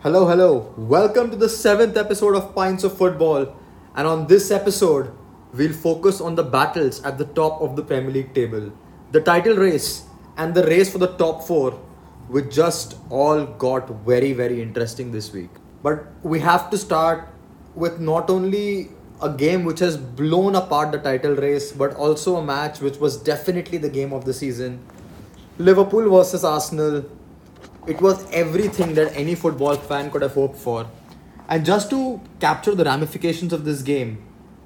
Hello, hello. Welcome to the seventh episode of Pints of Football. And on this episode, we'll focus on the battles at the top of the Premier League table, the title race, and the race for the top four, which just all got very, very interesting this week. But we have to start with not only a game which has blown apart the title race, but also a match which was definitely the game of the season. Liverpool versus Arsenal. It was everything that any football fan could have hoped for. And just to capture the ramifications of this game,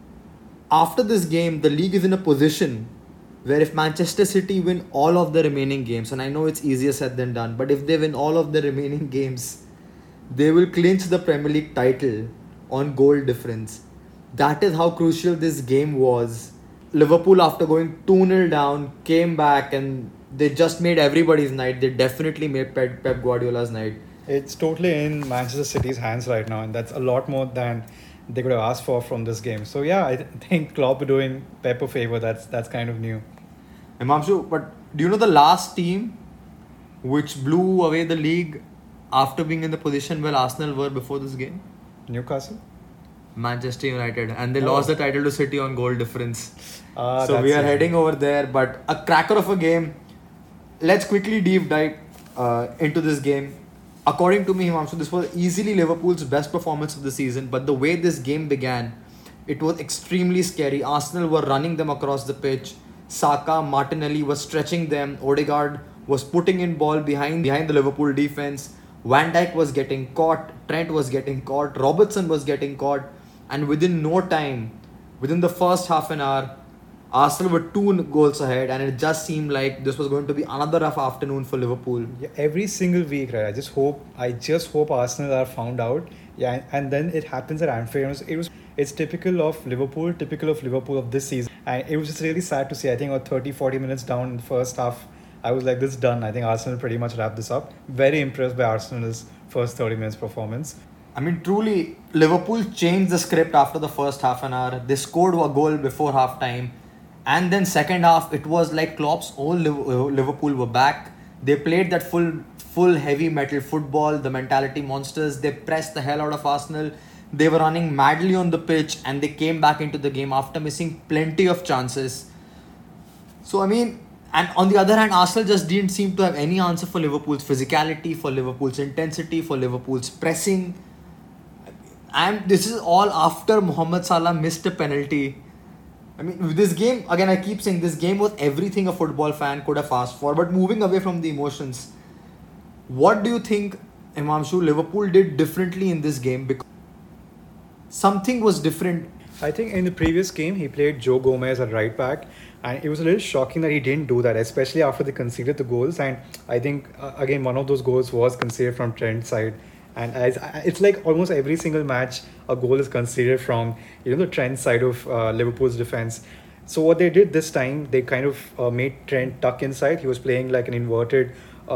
after this game, the league is in a position where if Manchester City win all of the remaining games, and I know it's easier said than done, but if they win all of the remaining games, they will clinch the Premier League title on goal difference. That is how crucial this game was. Liverpool, after going 2-0 down, came back and they just made everybody's night. They definitely made Pep Guardiola's night. It's totally in Manchester City's hands right now, and that's a lot more than they could have asked for from this game. So yeah, I think Klopp doing Pep a favor. That's kind of new. Himamshu, but do you know the last team which blew away the league after being in the position where Arsenal were before this game? Newcastle. Manchester United, and they Oh. lost the title to City on goal difference. So That's we are it. heading over there, but a cracker of a game. Let's quickly deep dive into this game. According to me, Himamshu, this was easily Liverpool's best performance of the season. But the way this game began, it was extremely scary. Arsenal were running them across the pitch. Saka, Martinelli was stretching them. Odegaard was putting in ball behind the Liverpool defense. Van Dijk was getting caught. Trent was getting caught. Robertson was getting caught. And within no time, within the first half an hour, Arsenal were 2 goals ahead, and it just seemed like this was going to be another rough afternoon for Liverpool. Yeah, every single week, right? I just hope Arsenal are found out. Yeah, and then it happens at Anfield. It's typical of Liverpool of this season. And it was just really sad to see. I think about 30-40 minutes down in the first half, I was like, this is done. I think Arsenal pretty much wrapped this up. Very impressed by Arsenal's first 30 minutes performance. I mean, truly, Liverpool changed the script after the first half an hour. They scored a goal before half time. And then second half, it was like Klopp's own Liverpool were back. They played that full heavy metal football, the mentality monsters. They pressed the hell out of Arsenal. They were running madly on the pitch, and they came back into the game after missing plenty of chances. So, I mean, and on the other hand, Arsenal just didn't seem to have any answer for Liverpool's physicality, for Liverpool's intensity, for Liverpool's pressing. And this is all after Mohamed Salah missed a penalty. I mean, with this game, again, I keep saying this game was everything a football fan could have asked for. But moving away from the emotions, what do you think, Himamshu, Liverpool did differently in this game? Because something was different. I think in the previous game, he played Joe Gomez at right back, and it was a little shocking that he didn't do that, especially after they conceded the goals. And I think, again, one of those goals was conceded from Trent's side. And it's like almost every single match, a goal is conceded from the Trent side of Liverpool's defense. So what they did this time, they kind of made Trent tuck inside. He was playing like an inverted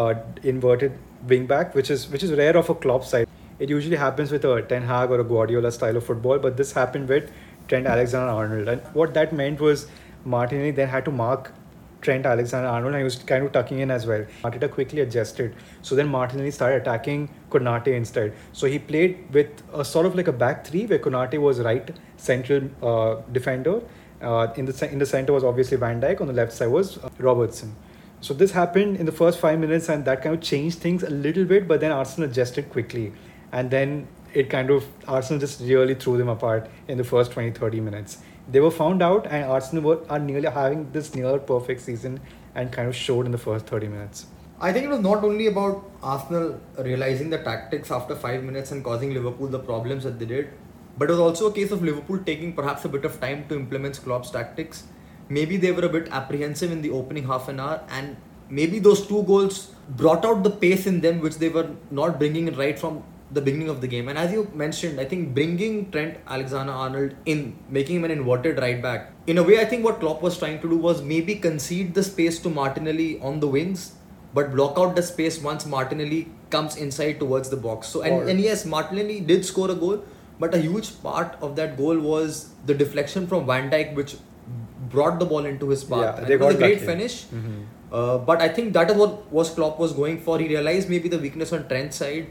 wing back, which is rare of a Klopp side. It usually happens with a Ten Hag or a Guardiola style of football, but this happened with Trent Alexander-Arnold. And what that meant was Martinelli then had to mark Trent Alexander-Arnold, and he was kind of tucking in as well. Arteta quickly adjusted. So then Martinelli started attacking Konate instead. So he played with a sort of like a back three where Konate was right central defender. In the center was obviously Van Dijk. On the left side was Robertson. So this happened in the first 5 minutes, and that kind of changed things a little bit. But then Arsenal adjusted quickly, and then Arsenal just really threw them apart in the first 20-30 minutes. They were found out, and Arsenal are nearly having this near perfect season, and kind of showed in the first 30 minutes. I think it was not only about Arsenal realizing the tactics after 5 minutes and causing Liverpool the problems that they did, but it was also a case of Liverpool taking perhaps a bit of time to implement Klopp's tactics. Maybe they were a bit apprehensive in the opening half an hour, and maybe those 2 goals brought out the pace in them which they were not bringing in right from the beginning of the game. And as you mentioned, I think bringing Trent Alexander-Arnold in, making him an inverted right back, in a way I think what Klopp was trying to do was maybe concede the space to Martinelli on the wings, but block out the space once Martinelli comes inside towards the box. So and yes, Martinelli did score a goal, but a huge part of that goal was the deflection from Van Dijk, which brought the ball into his path. Yeah, and it was a great lucky. finish. But I think that is what Klopp was going for. He realized maybe the weakness on Trent's side,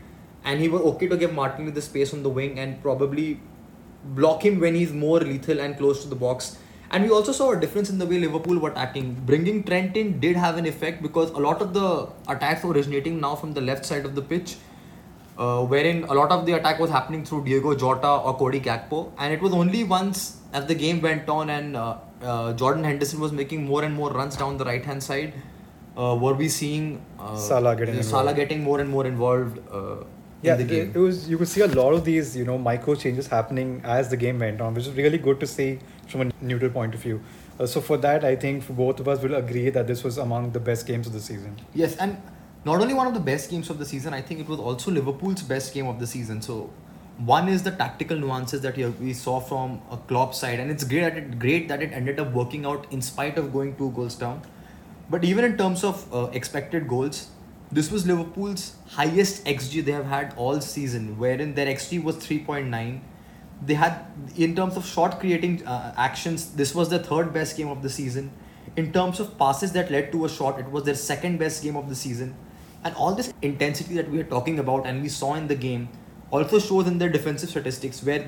and he was okay to give Martinelli the space on the wing and probably block him when he's more lethal and close to the box. And we also saw a difference in the way Liverpool were attacking. Bringing Trent in did have an effect because a lot of the attacks were originating now from the left side of the pitch, wherein a lot of the attack was happening through Diego Jota or Cody Gakpo. And it was only once as the game went on and Jordan Henderson was making more and more runs down the right hand side, were we seeing Salah getting more and more involved in the game. It was, you could see a lot of these, micro changes happening as the game went on, which is really good to see from a neutral point of view. So for that, I think for both of us will agree that this was among the best games of the season. Yes, and not only one of the best games of the season, I think it was also Liverpool's best game of the season. So one is the tactical nuances that we saw from a Klopp side, and it's great that it ended up working out in spite of going 2 goals down. But even in terms of expected goals, this was Liverpool's highest XG they have had all season, wherein their XG was 3.9. They had, in terms of shot creating actions, this was their 3rd best game of the season. In terms of passes that led to a shot, it was their 2nd best game of the season. And all this intensity that we are talking about and we saw in the game also shows in their defensive statistics, where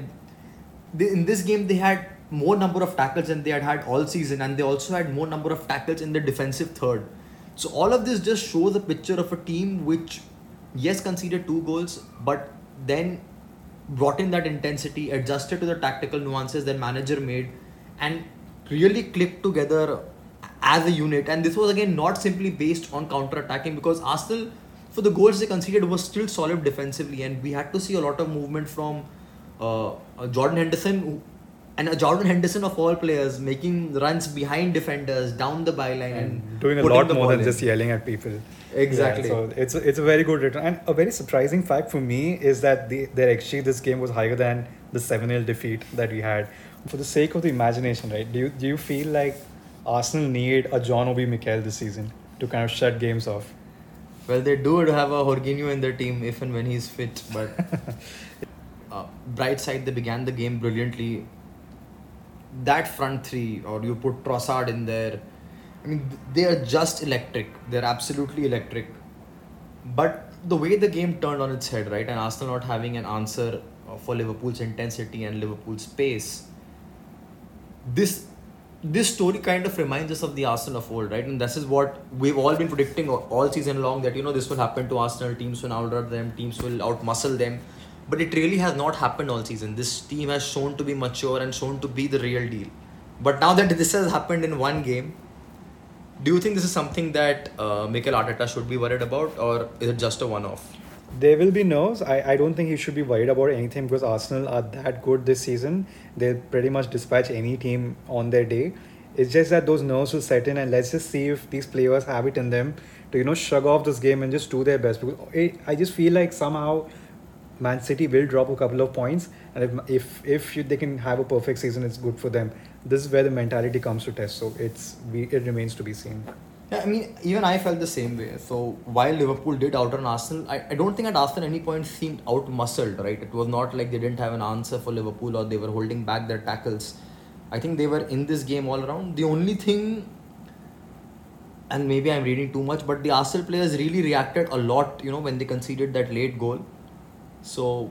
in this game they had more number of tackles than they had all season, and they also had more number of tackles in the defensive third. So all of this just shows a picture of a team which, yes, conceded 2 goals, but then brought in that intensity, adjusted to the tactical nuances that manager made, and really clicked together as a unit. And this was again not simply based on counter-attacking, because Arsenal, for the goals they conceded, was still solid defensively, and we had to see a lot of movement from Jordan Henderson, and Jordan Henderson of all players making runs behind defenders down the byline and doing a lot more than just yelling at people. Exactly. Yeah, so it's a very good return. And a very surprising fact for me is that their XG this game was higher than the 7-0 defeat that we had. For the sake of the imagination, right? Do you feel like Arsenal need a John Obi Mikel this season to kind of shut games off? Well, they do have a Jorginho in their team if and when he's fit, but bright side, they began the game brilliantly. That front three, or you put Trossard in there, I mean, they are just electric. They're absolutely electric. But the way the game turned on its head, right, and Arsenal not having an answer for Liverpool's intensity and Liverpool's pace, this story kind of reminds us of the Arsenal of old, right? And this is what we've all been predicting all season long, that, this will happen to Arsenal. Teams will outrun them, teams will outmuscle them. But it really has not happened all season. This team has shown to be mature and shown to be the real deal. But now that this has happened in one game, do you think this is something that Mikel Arteta should be worried about, or is it just a one-off? There will be nerves. I don't think he should be worried about anything, because Arsenal are that good this season. They pretty much dispatch any team on their day. It's just that those nerves will set in, and let's just see if these players have it in them to shrug off this game and just do their best. Because I just feel like somehow Man City will drop a couple of points, and if they can have a perfect season, it's good for them. This is where the mentality comes to test. So it remains to be seen. Yeah, I mean, even I felt the same way. So while Liverpool did outrun Arsenal, I don't think at Arsenal at any point seemed out-muscled, right? It was not like they didn't have an answer for Liverpool or they were holding back their tackles. I think they were in this game all around. The only thing, and maybe I'm reading too much, but the Arsenal players really reacted a lot, when they conceded that late goal. So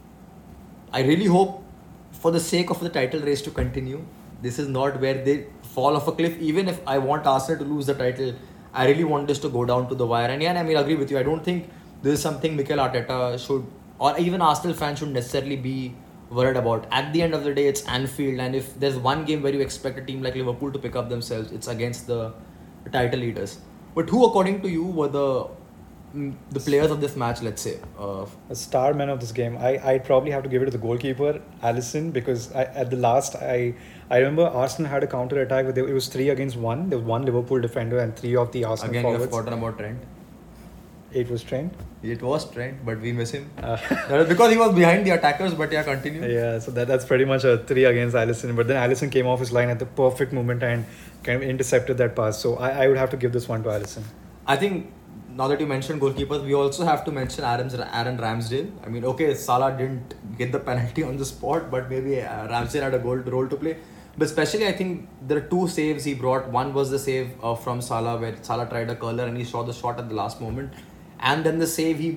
I really hope, for the sake of the title race to continue, this is not where they fall off a cliff. Even if I want Arsenal to lose the title, I really want this to go down to the wire. And yeah, I mean, I agree with you. I don't think this is something Mikel Arteta should, or even Arsenal fans should necessarily be worried about. At the end of the day, it's Anfield, and if there's one game where you expect a team like Liverpool to pick up themselves, it's against the title leaders. But who, according to you, were the players of this match, let's say? A star man of this game, I'd probably have to give it to the goalkeeper, Alisson, because at the last, I remember Arsenal had a counter attack, but it was 3 against 1. There was 1 Liverpool defender and 3 of the Arsenal forwards. Again, you have forgotten about Trent. It was Trent? It was Trent, but we miss him. That was because he was behind the attackers, but yeah, continue. Yeah, so that's pretty much a 3 against Alisson. But then Alisson came off his line at the perfect moment and kind of intercepted that pass. So I would have to give this one to Alisson. I think, now that you mentioned goalkeepers, we also have to mention Aaron Ramsdale. I mean, okay, Salah didn't get the penalty on the spot, but maybe Ramsdale had a role to play. But especially, I think there are 2 saves he brought. One was the save from Salah, where Salah tried a curler and he saw the shot at the last moment. And then the save he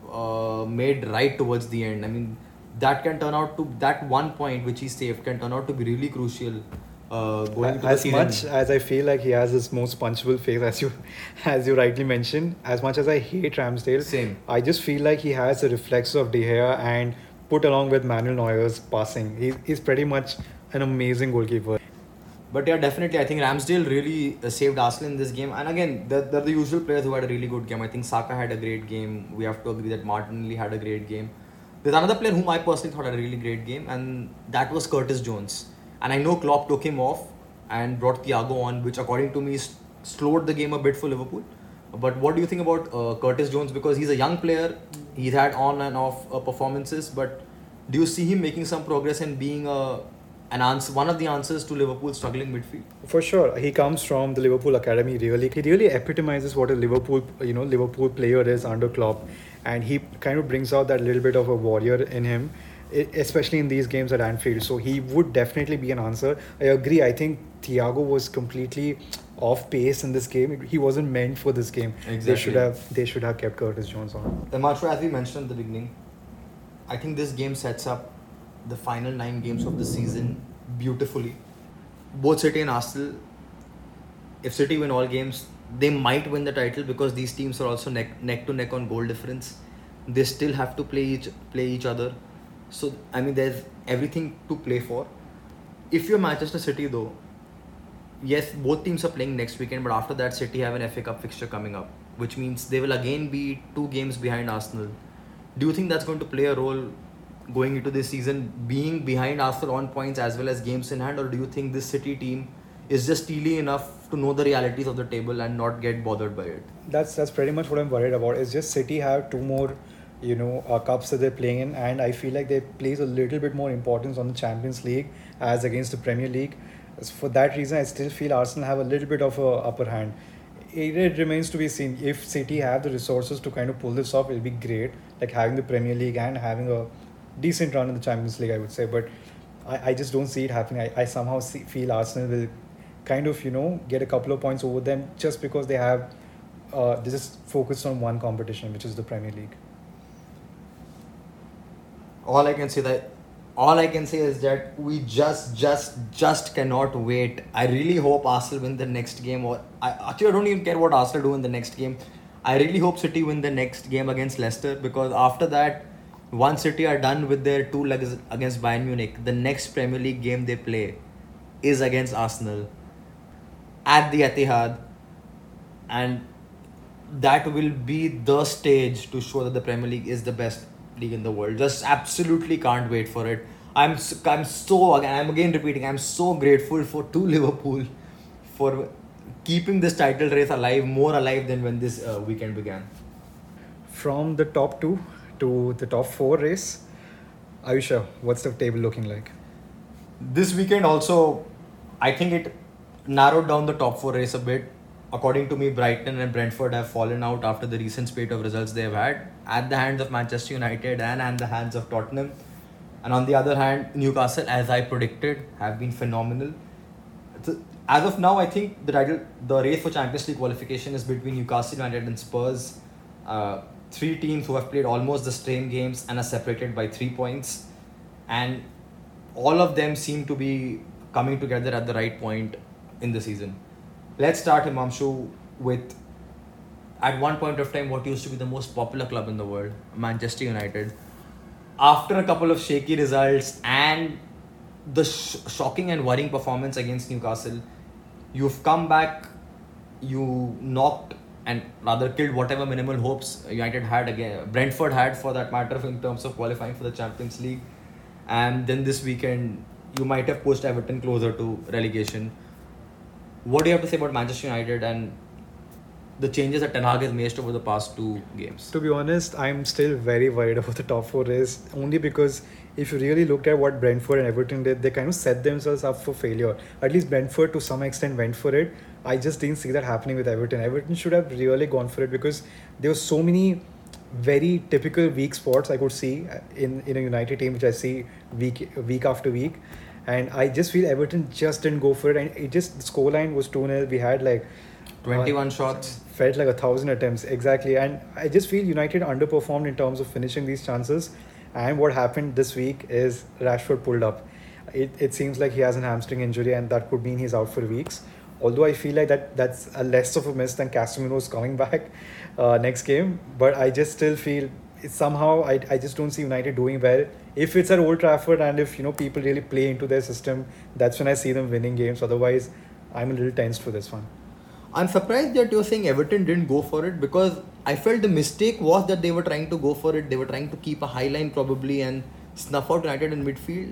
made right towards the end. I mean, that can turn out to that one point which he saved can turn out to be really crucial going into the As season. much as I feel like he has this most punchable face, as you rightly mentioned, as much as I hate Ramsdale, Same. I just feel like he has the reflex of De Gea and put along with Manuel Neuer's passing. He's pretty much an amazing goalkeeper. But yeah, definitely, I think Ramsdale really saved Arsenal in this game. And again, they're the usual players who had a really good game. I think Saka had a great game. We have to agree that Martinelli had a great game. There's another player whom I personally thought had a really great game, and that was Curtis Jones. And I know Klopp took him off and brought Thiago on, which according to me slowed the game a bit for Liverpool. But what do you think about Curtis Jones? Because he's a young player, he's had on and off performances, but do you see him making some progress and being an answer, one of the answers to Liverpool's struggling midfield? For sure, he comes from the Liverpool academy. He really epitomizes what a Liverpool player is under Klopp, and he kind of brings out that little bit of a warrior in him, especially in these games at Anfield. So he would definitely be an answer. I agree. I think Thiago was completely off pace in this game. He wasn't meant for this game. Exactly. They should have kept Curtis Jones on. Macho, as we mentioned at the beginning, I think this game sets up the final 9 games of the season beautifully. Both City and Arsenal, if City win all games, they might win the title because these teams are also neck to neck on goal difference. They still have to play each other. So I mean, there's everything to play for. If you're Manchester City though, yes, both teams are playing next weekend, but after that, City have an FA Cup fixture coming up, which means they will again be 2 games behind Arsenal. Do you think that's going to play a role going into this season, being behind Arsenal on points as well as games in hand, or do you think this City team is just steely enough to know the realities of the table and not get bothered by it? That's pretty much what I'm worried about. It's just City have 2 more, cups that they're playing in, and I feel like they place a little bit more importance on the Champions League as against the Premier League. For that reason, I still feel Arsenal have a little bit of a upper hand. It remains to be seen if City have the resources to kind of pull this off. It'll be great, like having the Premier League and having a decent run in the Champions League, I would say. But I just don't see it happening. I somehow feel Arsenal will kind of get a couple of points over them just because they just focused on one competition, which is the Premier League. All I can say is that we just cannot wait. I really hope Arsenal win the next game, I don't even care what Arsenal do in the next game. I really hope City win the next game against Leicester, because after that, once City are done with their 2 legs against Bayern Munich, the next Premier League game they play is against Arsenal at the Etihad, and that will be the stage to show that the Premier League is the best league in the world. Just absolutely can't wait for it. I'm again repeating, I'm so grateful to Liverpool for keeping this title race alive, more alive than when this weekend began. From the top 2 to the top 4 race, Ayusha, what's the table looking like? This weekend also, I think it narrowed down the top 4 race a bit. According to me, Brighton and Brentford have fallen out after the recent spate of results they have had at the hands of Manchester United and at the hands of Tottenham. And on the other hand, Newcastle, as I predicted, have been phenomenal. As of now, I think the race for Champions League qualification is between Newcastle United and Spurs. 3 teams who have played almost the same games and are separated by 3 points. And all of them seem to be coming together at the right point in the season. Let's start, Himanshu, with at one point of time what used to be the most popular club in the world, Manchester United. After a couple of shaky results and the shocking and worrying performance against Newcastle, you've come back, you knocked and rather killed whatever minimal hopes United had, again Brentford had for that matter, in terms of qualifying for the Champions League. And then this weekend you might have pushed Everton closer to relegation. What do you have to say about Manchester United and the changes that Ten Hag has made over the past 2 games? To be honest, I'm still very worried about the top 4 race, only because if you really look at what Brentford and Everton did, they kind of set themselves up for failure. At least Brentford to some extent went for it. I just didn't see that happening with Everton. Everton should have really gone for it, because there were so many very typical weak spots I could see in a United team, which I see week after week. And I just feel Everton just didn't go for it. And the scoreline was 2-0. We had 21 shots. Felt like 1,000 attempts, exactly. And I just feel United underperformed in terms of finishing these chances. And what happened this week is Rashford pulled up. It seems like he has an hamstring injury, and that could mean he's out for weeks. Although I feel like that's a less of a miss than Casemiro's coming back next game. But I just still feel somehow I just don't see United doing well. If it's at Old Trafford and if people really play into their system, that's when I see them winning games. Otherwise, I'm a little tensed for this one. I'm surprised that you're saying Everton didn't go for it, because I felt the mistake was that they were trying to go for it. They were trying to keep a high line probably and snuff out United in midfield,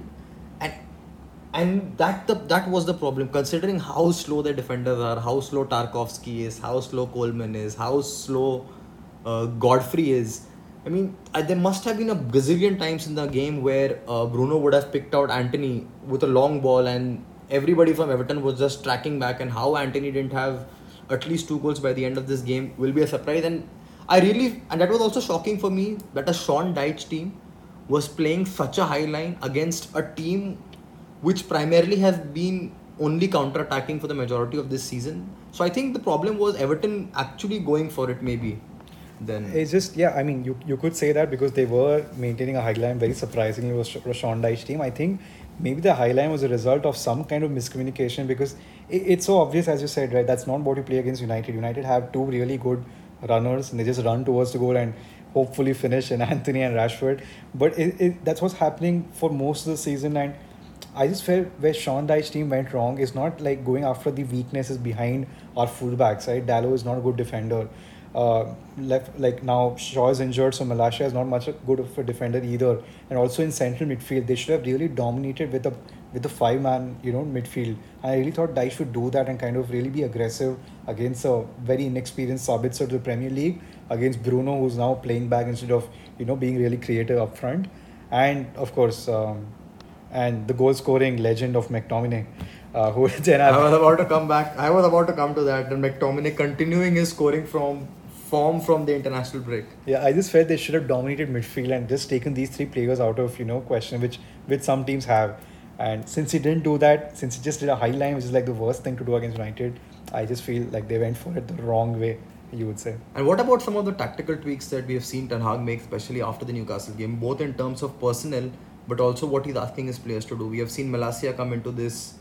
and that was the problem, considering how slow their defenders are, how slow Tarkovsky is, how slow Coleman is, how slow Godfrey is. I mean, there must have been a gazillion times in the game where Bruno would have picked out Antony with a long ball, and everybody from Everton was just tracking back, and how Antony didn't have at least 2 goals by the end of this game will be a surprise. And that was also shocking for me, that a Sean Dyche team was playing such a high line against a team which primarily has been only counter-attacking for the majority of this season. So I think the problem was Everton actually going for it maybe. Then it's just, yeah, I mean, you could say that because they were maintaining a high line very surprisingly with Sean Dyche team. I think maybe the high line was a result of some kind of miscommunication, because it's so obvious, as you said, right? That's not what you play against United. United have 2 really good runners, and they just run towards the goal and hopefully finish in Antony and Rashford. But that's what's happening for most of the season. And I just felt where Sean Dyche team went wrong is not like going after the weaknesses behind our fullbacks, right? Dalot is not a good defender. Left, like now Shaw is injured, so Malaysia is not much good of a defender either. And also in central midfield, they should have really dominated with the 5-man midfield. And I really thought Dyche should do that and kind of really be aggressive against a very inexperienced Sabitzer to the Premier League, against Bruno, who's now playing back instead of being really creative up front. And of course, and the goal scoring legend of McTominay. I was about to come back. I was about to come to that. And McTominay continuing his scoring form from the international break. Yeah, I just felt they should have dominated midfield and just taken these 3 players out of question, which some teams have. And since he didn't do that, since he just did a high line, which is like the worst thing to do against United, I just feel like they went for it the wrong way, you would say. And what about some of the tactical tweaks that we have seen Ten Hag make, especially after the Newcastle game, both in terms of personnel, but also what he's asking his players to do? We have seen Malacia come into this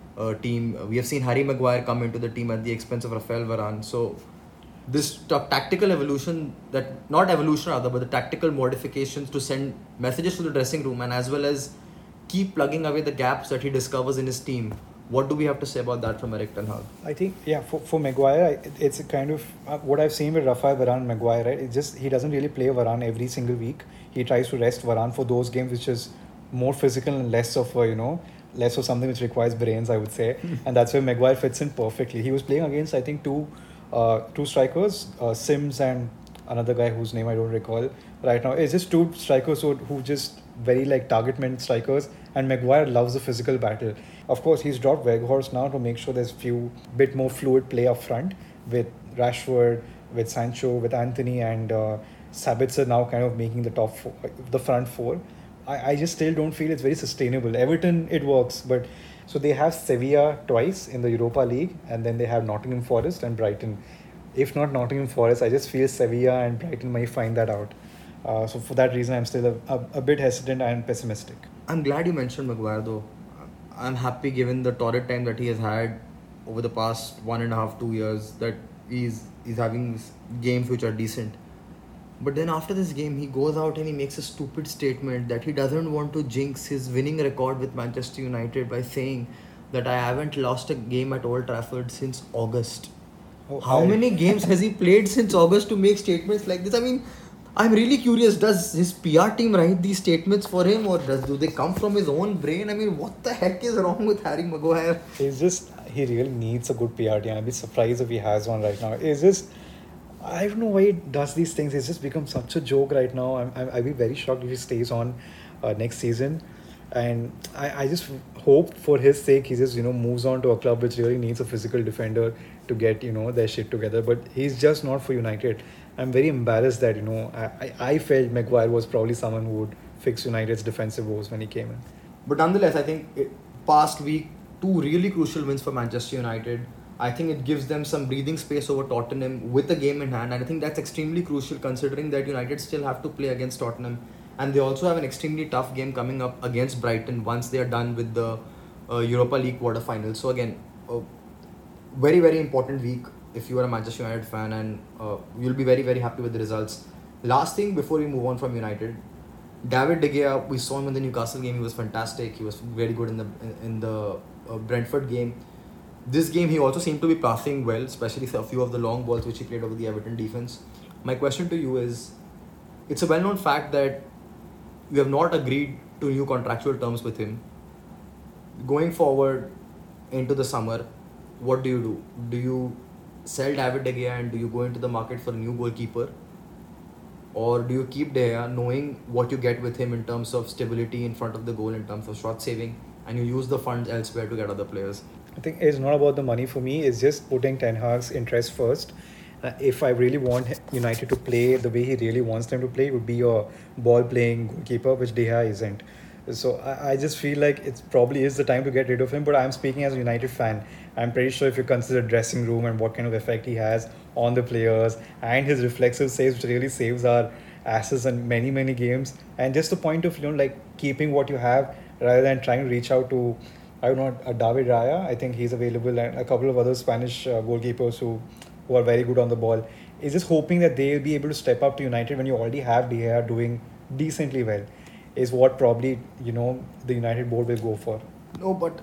team. We have seen Harry Maguire come into the team at the expense of Rafael Varane. So this tactical evolution, but the tactical modifications to send messages to the dressing room, and as well as keep plugging away the gaps that he discovers in his team. What do we have to say about that from Erik ten Hag? I think, yeah, for Maguire, it's a kind of what I've seen with Rafael Varane and Maguire, right? It's just he doesn't really play Varane every single week. He tries to rest Varane for those games which is more physical and less of less of something which requires brains, I would say. And that's where Maguire fits in perfectly. He was playing against, I think, two strikers, Sims and another guy whose name I don't recall right now. It's just 2 strikers who just very like target-man strikers, and Maguire loves the physical battle. Of course, he's dropped Weghorst now to make sure there's bit more fluid play up front with Rashford, with Sancho, with Antony, and Sabitzer now kind of making the front 4. I just still don't feel it's very sustainable. Everton, it works, but so they have Sevilla twice in the Europa League, and then they have Nottingham Forest and Brighton. If not Nottingham Forest, I just feel Sevilla and Brighton might find that out. So for that reason, I'm still a bit hesitant and pessimistic. I'm glad you mentioned Maguire though. I'm happy given the torrid time that he has had over the past 1.5, 2 years, that he's having games which are decent. But then after this game, he goes out and he makes a stupid statement that he doesn't want to jinx his winning record with Manchester United by saying that I haven't lost a game at Old Trafford since August. How many games has he played since August to make statements like this? I mean, I'm really curious, does his PR team write these statements for him, or do they come from his own brain? I mean, what the heck is wrong with Harry Maguire? He really needs a good PR team. I'd be surprised if he has one right now. I don't know why he does these things. It's just become such a joke right now. I'd be very shocked if he stays on next season. And I just hope for his sake he just moves on to a club which really needs a physical defender to get their shit together. But he's just not for United. I'm very embarrassed that I felt Maguire was probably someone who would fix United's defensive woes when he came in. But nonetheless, I think past week 2 really crucial wins for Manchester United. I think it gives them some breathing space over Tottenham with the game in hand, and I think that's extremely crucial considering that United still have to play against Tottenham, and they also have an extremely tough game coming up against Brighton once they are done with the Europa League quarterfinals. So again, a very very important week if you are a Manchester United fan, and you'll be very very happy with the results. Last thing before we move on from United, David De Gea, we saw him in the Newcastle game. He was fantastic. He was very good in the Brentford game. This game, he also seemed to be passing well, especially a few of the long balls which he played over the Everton defense. My question to you is: it's a well-known fact that you have not agreed to new contractual terms with him. Going forward into the summer, what do you do? Do you sell David De Gea and do you go into the market for a new goalkeeper? Or do you keep De Gea knowing what you get with him in terms of stability in front of the goal, in terms of shot saving, and you use the funds elsewhere to get other players? I think it's not about the money for me. It's just putting Ten Hag's interest first. If I really want United to play the way he really wants them to play, it would be a ball-playing goalkeeper, which De Gea isn't. So I just feel like it probably is the time to get rid of him. But I'm speaking as a United fan. I'm pretty sure if you consider dressing room and what kind of effect he has on the players and his reflexive saves, which really saves our asses in many many games. And just the point of like keeping what you have rather than trying to reach out to I don't know David Raya. I think he's available, and a couple of other Spanish goalkeepers who are very good on the ball. Is just hoping that they'll be able to step up to United when you already have De Gea doing decently well. Is what probably the United board will go for. No, but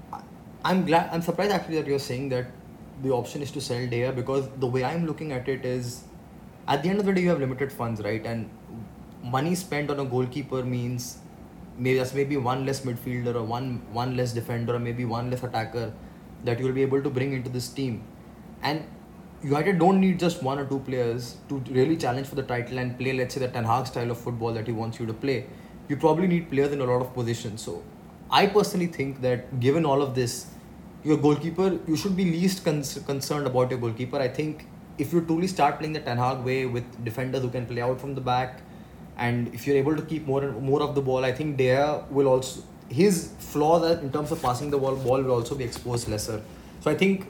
I'm surprised actually that you're saying that the option is to sell De Gea, because the way I'm looking at it is, at the end of the day, you have limited funds, right? And money spent on a goalkeeper means maybe one less midfielder, or one less defender, or maybe one less attacker that you'll be able to bring into this team. And United don't need just one or two players to really challenge for the title and play, let's say, the Ten Hag style of football that he wants you to play. You probably need players in a lot of positions. So I personally think that given all of this, your goalkeeper, you should be least concerned about your goalkeeper. I think if you truly start playing the Ten Hag way with defenders who can play out from the back, and if you're able to keep more and more of the ball, I think De Gea will also, his flaws in terms of passing the ball will also be exposed lesser. So I think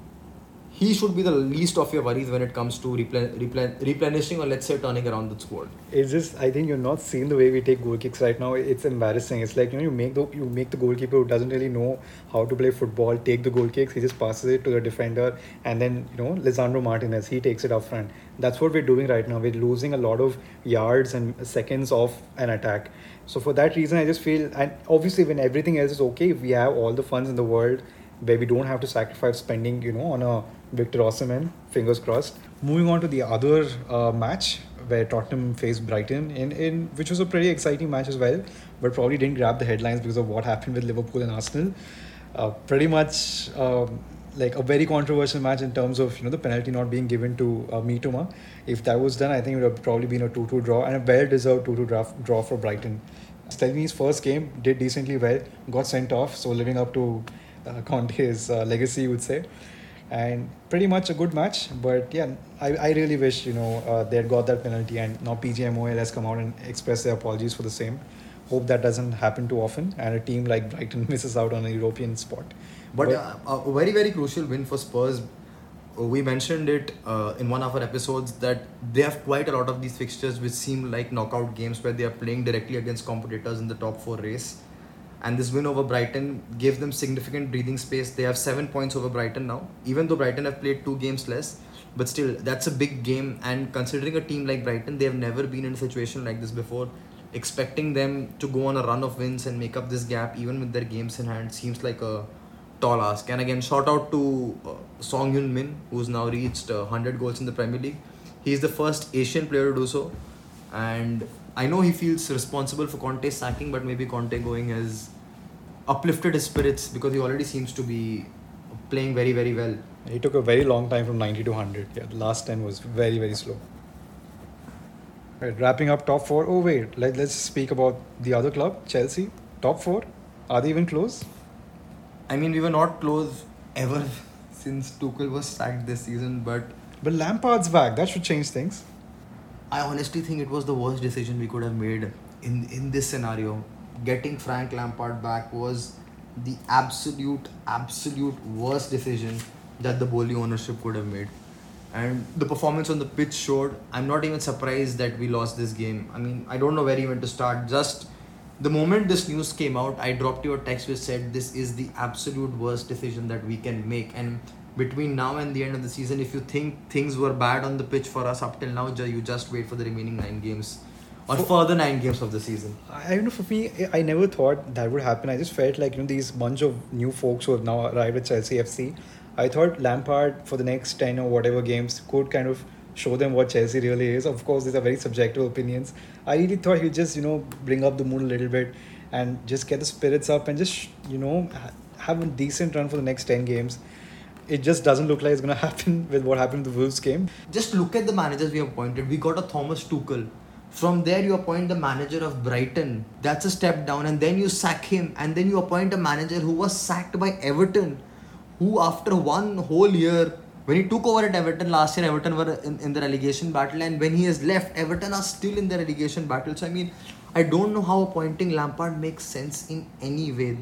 he should be the least of your worries when it comes to replenishing, or let's say turning around the squad. It's just I think you're not seeing the way we take goal kicks right now. It's embarrassing. It's like you make the goalkeeper who doesn't really know how to play football take the goal kicks. He just passes it to the defender, and then Lisandro Martinez, he takes it up front. That's what we're doing right now. We're losing a lot of yards and seconds of an attack. So for that reason, I just feel, and obviously when everything else is okay, if we have all the funds in the world where we don't have to sacrifice spending, on a Victor Osimhen, fingers crossed. Moving on to the other match where Tottenham faced Brighton, in which was a pretty exciting match as well, but probably didn't grab the headlines because of what happened with Liverpool and Arsenal. Pretty much like a very controversial match in terms of the penalty not being given to Mitoma. If that was done, I think it would have probably been a 2-2 draw, and a well-deserved 2-2 draw for Brighton. Stellini's first game did decently well, got sent off, so living up to Conte's legacy, you would say. And pretty much a good match, but yeah, I really wish they had got that penalty, and now PGMOL has come out and expressed their apologies for the same. Hope that doesn't happen too often, and a team like Brighton misses out on a European spot. But a very very crucial win for Spurs. We mentioned it in one of our episodes that they have quite a lot of these fixtures which seem like knockout games where they are playing directly against competitors in the top 4 race. And this win over Brighton gave them significant breathing space. They have 7 points over Brighton now, even though Brighton have played 2 games less. But still, that's a big game. And considering a team like Brighton, they have never been in a situation like this before. Expecting them to go on a run of wins and make up this gap, even with their games in hand, seems like a tall ask. And again, shout out to Song Hyun Min, who's now reached 100 goals in the Premier League. He's the first Asian player to do so. And I know he feels responsible for Conte's sacking, but maybe Conte going has uplifted his spirits because he already seems to be playing very, very well. He took a very long time from 90 to 100. Yeah, the last 10 was very, very slow. Right, wrapping up top 4. Oh, wait, let's speak about the other club, Chelsea. Top 4. Are they even close? I mean, we were not close ever since Tuchel was sacked this season, but Lampard's back. That should change things. I honestly think it was the worst decision we could have made in this scenario. Getting Frank Lampard back was the absolute worst decision that the Bowley ownership could have made. And the performance on the pitch showed. I'm not even surprised that we lost this game. I mean, I don't know where even to start. Just the moment this news came out, I dropped you a text which said this is the absolute worst decision that we can make. And between now and the end of the season, if you think things were bad on the pitch for us up till now, you just wait for the remaining 9 games or further 9 games of the season. I don't know, for me, I never thought that would happen. I just felt like, these bunch of new folks who have now arrived at Chelsea FC. I thought Lampard for the next 10 or whatever games could kind of show them what Chelsea really is. Of course, these are very subjective opinions. I really thought he'd just, bring up the mood a little bit and just get the spirits up and just, have a decent run for the next 10 games. It just doesn't look like it's going to happen with what happened in the Wolves game. Just look at the managers we appointed. We got a Thomas Tuchel. From there, you appoint the manager of Brighton. That's a step down. And then you sack him. And then you appoint a manager who was sacked by Everton, who after one whole year, when he took over at Everton last year, Everton were in the relegation battle. And when he has left, Everton are still in the relegation battle. So, I mean, I don't know how appointing Lampard makes sense in any way.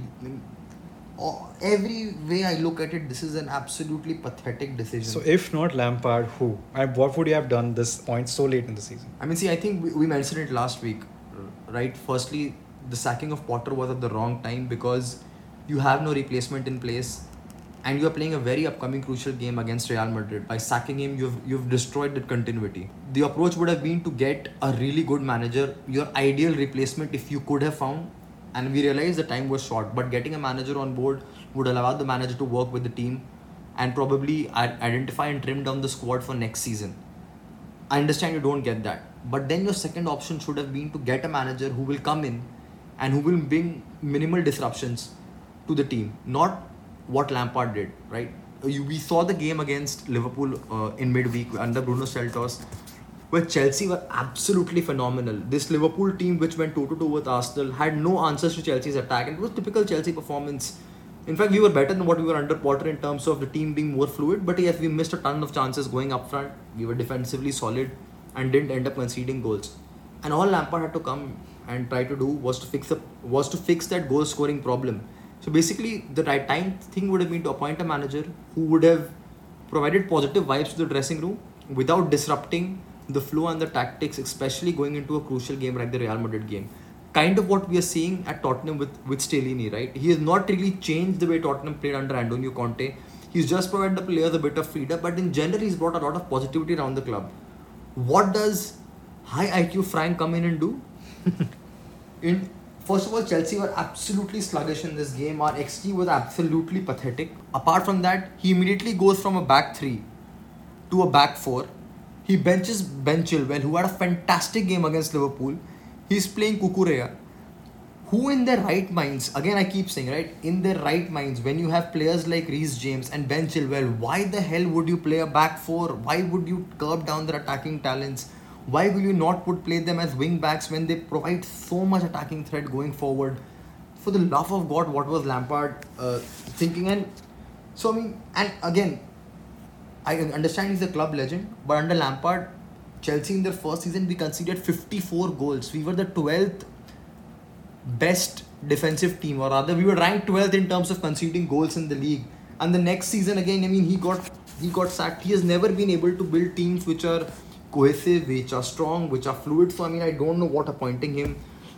Every way I look at it, this is an absolutely pathetic decision. So if not Lampard, who? And what would you have done this point so late in the season? I mean, see, I think we mentioned it last week, right? Firstly, the sacking of Potter was at the wrong time because you have no replacement in place and you are playing a very upcoming crucial game against Real Madrid. By sacking him, you've destroyed that continuity. The approach would have been to get a really good manager, your ideal replacement if you could have found. And we realized the time was short, but getting a manager on board would allow the manager to work with the team and probably identify and trim down the squad for next season. I understand you don't get that, but then your second option should have been to get a manager who will come in and who will bring minimal disruptions to the team, not what Lampard did, right? We saw the game against Liverpool in midweek under Bruno Seltos, where Chelsea were absolutely phenomenal. This Liverpool team, which went toe-to-toe with Arsenal, had no answers to Chelsea's attack. And it was typical Chelsea performance. In fact, we were better than what we were under Potter in terms of the team being more fluid. But yes, we missed a ton of chances going up front. We were defensively solid and didn't end up conceding goals. And all Lampard had to come and try to do was to fix that goal-scoring problem. So basically, the right time thing would have been to appoint a manager who would have provided positive vibes to the dressing room without disrupting the flow and the tactics, especially going into a crucial game like the Real Madrid game. Kind of what we are seeing at Tottenham with Stellini, right? He has not really changed the way Tottenham played under Antonio Conte. He's just provided the players a bit of freedom, but in general, he's brought a lot of positivity around the club. What does high IQ Frank come in and do? First of all, Chelsea were absolutely sluggish in this game. Our XG was absolutely pathetic. Apart from that, he immediately goes from a back three to a back four. He benches Ben Chilwell, who had a fantastic game against Liverpool. He's playing Cucurella. Who in their right minds, again I keep saying, right, in their right minds, when you have players like Reece James and Ben Chilwell, why the hell would you play a back four? Why would you curb down their attacking talents? Why will you not play them as wing backs when they provide so much attacking threat going forward? For the love of God, what was Lampard thinking? And so, I mean, and again, I understand he's a club legend, but under Lampard, Chelsea in their first season, we conceded 54 goals. We were the 12th best defensive team, or rather, we were ranked 12th in terms of conceding goals in the league. And the next season, again, I mean, he got sacked. He has never been able to build teams which are cohesive, which are strong, which are fluid. So, I mean, I don't know what appointing him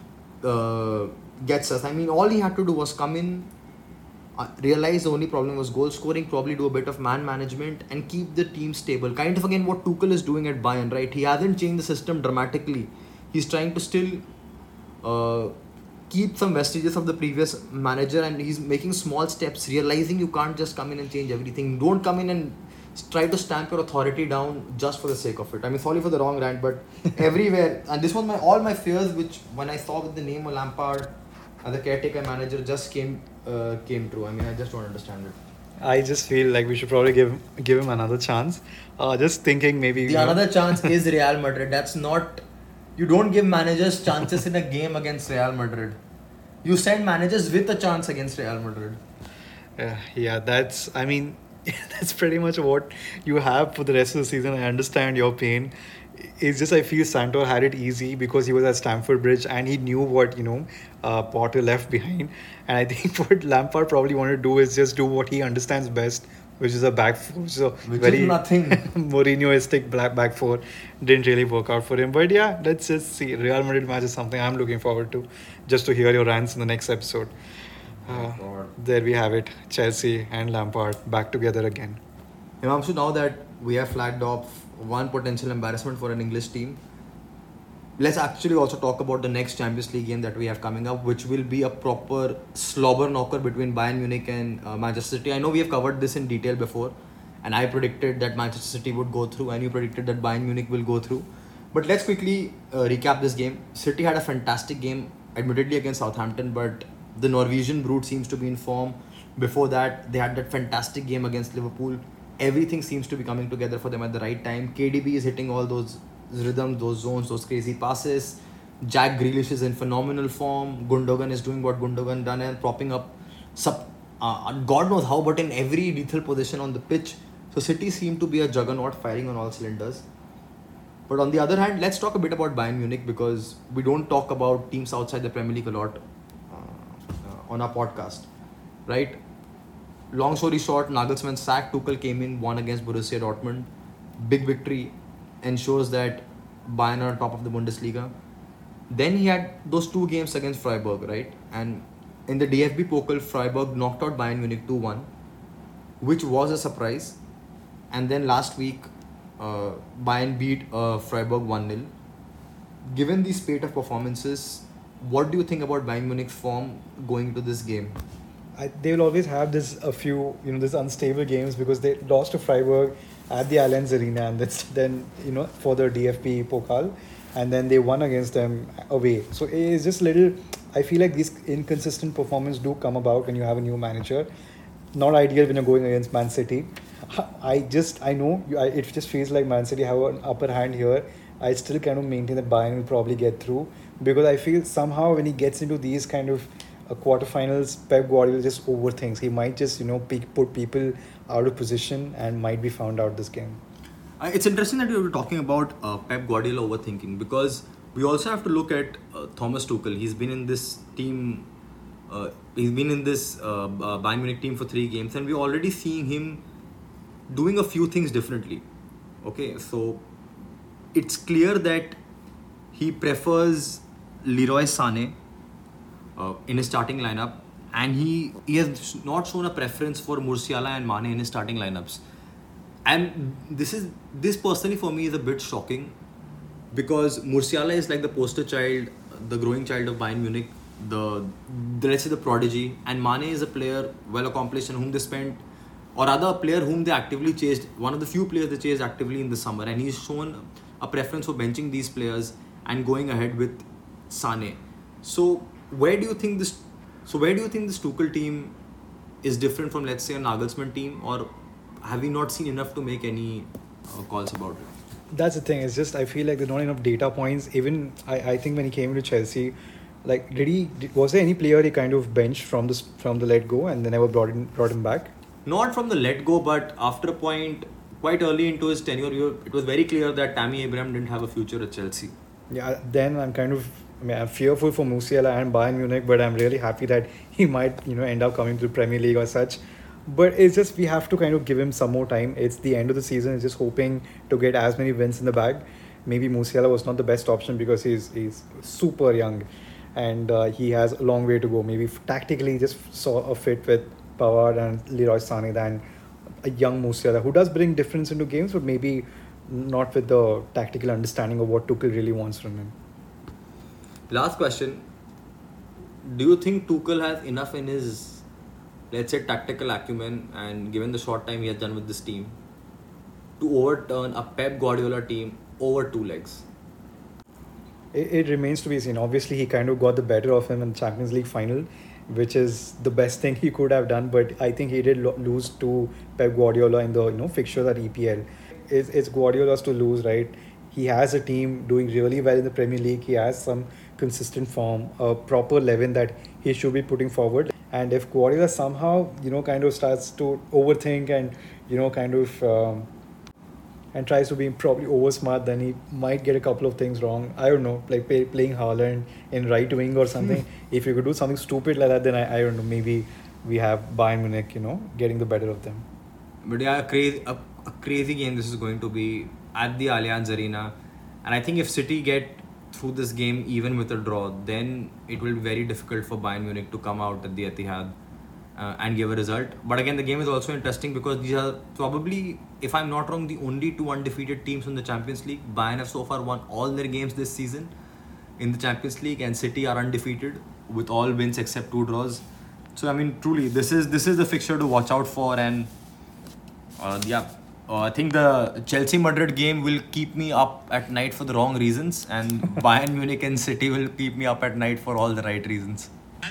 gets us. I mean, all he had to do was come in, realize the only problem was goal scoring, probably do a bit of man management and keep the team stable. Kind of again what Tuchel is doing at Bayern, right? He hasn't changed the system dramatically. He's trying to still keep some vestiges of the previous manager, and he's making small steps, realizing you can't just come in and change everything. Don't come in and try to stamp your authority down just for the sake of it. I mean, sorry for the wrong rant, but everywhere, and this was all my fears, which when I saw with the name of Lampard as the caretaker manager just came true. I mean, I just don't understand it. I just feel like we should probably give him another chance. Just thinking maybe... The another chance is Real Madrid. That's not... You don't give managers chances in a game against Real Madrid. You send managers with a chance against Real Madrid. Yeah, that's... I mean, that's pretty much what you have for the rest of the season. I understand your pain. It's just I feel Santor had it easy because he was at Stamford Bridge and he knew what, Potter left behind. And I think what Lampard probably wanted to do is just do what he understands best, which is a back four. So Which very is nothing. Mourinhoistic back four didn't really work out for him. But yeah, let's just see. Real Madrid match is something I'm looking forward to, just to hear your rants in the next episode. There we have it. Chelsea and Lampard back together again. Himamshu, now that we have flagged off one potential embarrassment for an English team, let's actually also talk about the next Champions League game that we have coming up, which will be a proper slobber knocker between Bayern Munich and Manchester City. I know we have covered this in detail before, and I predicted that Manchester City would go through, and you predicted that Bayern Munich will go through. But let's quickly recap this game. City had a fantastic game, admittedly against Southampton, but the Norwegian brute seems to be in form. Before that, they had that fantastic game against Liverpool. Everything seems to be coming together for them at the right time. KDB is hitting all those rhythms, those zones, those crazy passes. Jack Grealish is in phenomenal form. Gundogan is doing what Gundogan done and propping up God knows how, but in every lethal position on the pitch. So City seem to be a juggernaut firing on all cylinders. But on the other hand, let's talk a bit about Bayern Munich, because we don't talk about teams outside the Premier League a lot on our podcast, right? Long story short, Nagelsmann sacked, Tuchel came in, won against Borussia Dortmund. Big victory, ensures that Bayern are on top of the Bundesliga. Then he had those two games against Freiburg, right? And in the DFB Pokal, Freiburg knocked out Bayern Munich 2-1, which was a surprise. And then last week, Bayern beat Freiburg 1-0. Given the spate of performances, what do you think about Bayern Munich's form going into this game? They will always have this this unstable games, because they lost to Freiburg at the Allianz Arena, and then for the DFB Pokal, and then they won against them away. So it's just little. I feel like these inconsistent performances do come about when you have a new manager. Not ideal when you're going against Man City. I know it just feels like Man City have an upper hand here. I still kind of maintain that Bayern will probably get through, because I feel somehow when he gets into these kind of quarterfinals, Pep Guardiola just overthinks. He might just put people out of position and might be found out this game. It's interesting that you were talking about Pep Guardiola overthinking, because we also have to look at Thomas Tuchel. He's been in this team. He's been in this Bayern Munich team for 3 games, and we're already seeing him doing a few things differently. Okay, so it's clear that he prefers Leroy Sané in his starting lineup, and he has not shown a preference for Musiala and Mane in his starting lineups. And this personally for me is a bit shocking, because Musiala is like the poster child, the growing child of Bayern Munich, the let's say the prodigy, and Mane is a player well accomplished and whom they spent, or rather a player whom they actively chased, one of the few players they chased actively in the summer, and he's shown a preference for benching these players and going ahead with Sané. So where do you think this Tuchel team is different from, let's say, a Nagelsmann team, or have we not seen enough to make any calls about it? That's the thing. It's just I feel like there's not enough data points. Even I think when he came to Chelsea, like was there any player he kind of benched from the let go and they never brought him back? Not from the let go, but after a point, quite early into his tenure, it was very clear that Tammy Abraham didn't have a future at Chelsea. Yeah, then I'm fearful for Musiala and Bayern Munich, but I'm really happy that he might end up coming to the Premier League or such. But it's just we have to kind of give him some more time. It's the end of the season. It's just hoping to get as many wins in the bag. Maybe Musiala was not the best option because he's super young, and he has a long way to go. Maybe tactically just saw a fit with Pavard and Leroy Sané than a young Musiala, who does bring difference into games, but maybe not with the tactical understanding of what Tuchel really wants from him. Last question. Do you think Tuchel has enough in his, let's say, tactical acumen, and given the short time he has done with this team, to overturn a Pep Guardiola team over 2 legs? It remains to be seen. Obviously, he kind of got the better of him in the Champions League final, which is the best thing he could have done. But I think he did lose to Pep Guardiola in the fixtures at EPL. It's Guardiola's to lose, right? He has a team doing really well in the Premier League. He has some consistent form, a proper 11 that he should be putting forward. And if Guardiola somehow, kind of starts to overthink and, and tries to be probably over smart, then he might get a couple of things wrong. I don't know, like playing Haaland in right wing or something. If you could do something stupid like that, then I don't know, maybe we have Bayern Munich, getting the better of them. But yeah, a crazy game this is going to be at the Allianz Arena. And I think if City get through this game even with a draw, then it will be very difficult for Bayern Munich to come out at the Etihad and give a result. But again, the game is also interesting because these are probably, if I'm not wrong, the only two undefeated teams in the Champions League. Bayern have so far won all their games this season in the Champions League, and City are undefeated with all wins except two draws. So I mean, truly, this is the fixture to watch out for, and I think the Chelsea Madrid game will keep me up at night for the wrong reasons, and Bayern Munich and City will keep me up at night for all the right reasons.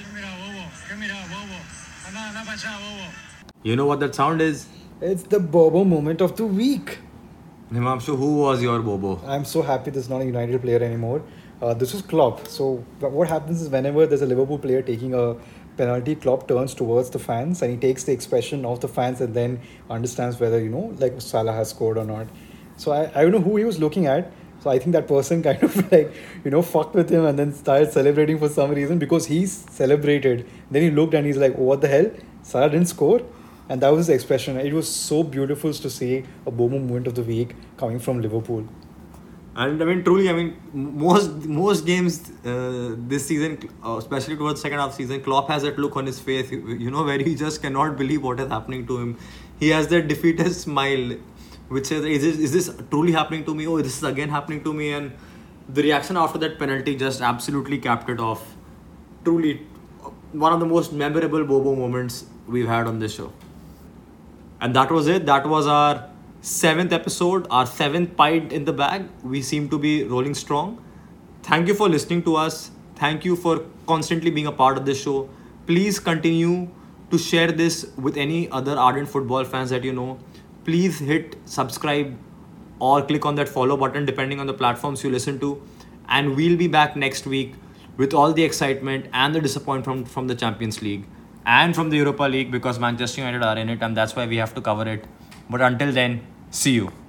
You know what that sound is? It's the Bobo moment of the week. Himanshu, who was your Bobo? I'm so happy there's not a United player anymore. This is Klopp. So what happens is whenever there's a Liverpool player taking a penalty, Klopp turns towards the fans and he takes the expression of the fans and then understands whether, like Salah has scored or not. So I don't know who he was looking at. So I think that person kind of like, fucked with him and then started celebrating for some reason because he's celebrated. Then he looked and he's like, oh, what the hell? Salah didn't score? And that was his expression. It was so beautiful to see a Bobo moment of the week coming from Liverpool. And I mean, truly, I mean, most games this season, especially towards second half season, Klopp has that look on his face, where he just cannot believe what is happening to him. He has that defeated smile, which says, is this truly happening to me? Oh, this is again happening to me. And the reaction after that penalty just absolutely capped it off. Truly, one of the most memorable Bobo moments we've had on this show. And that was it. That was our 7th episode, our 7th pint in the bag. We seem to be rolling strong. Thank you for listening to us. Thank you for constantly being a part of this show. Please continue to share this with any other ardent football fans that you know. Please hit subscribe or click on that follow button depending on the platforms you listen to. And we'll be back next week with all the excitement and the disappointment from the Champions League and from the Europa League because Manchester United are in it and that's why we have to cover it. But until then, see you.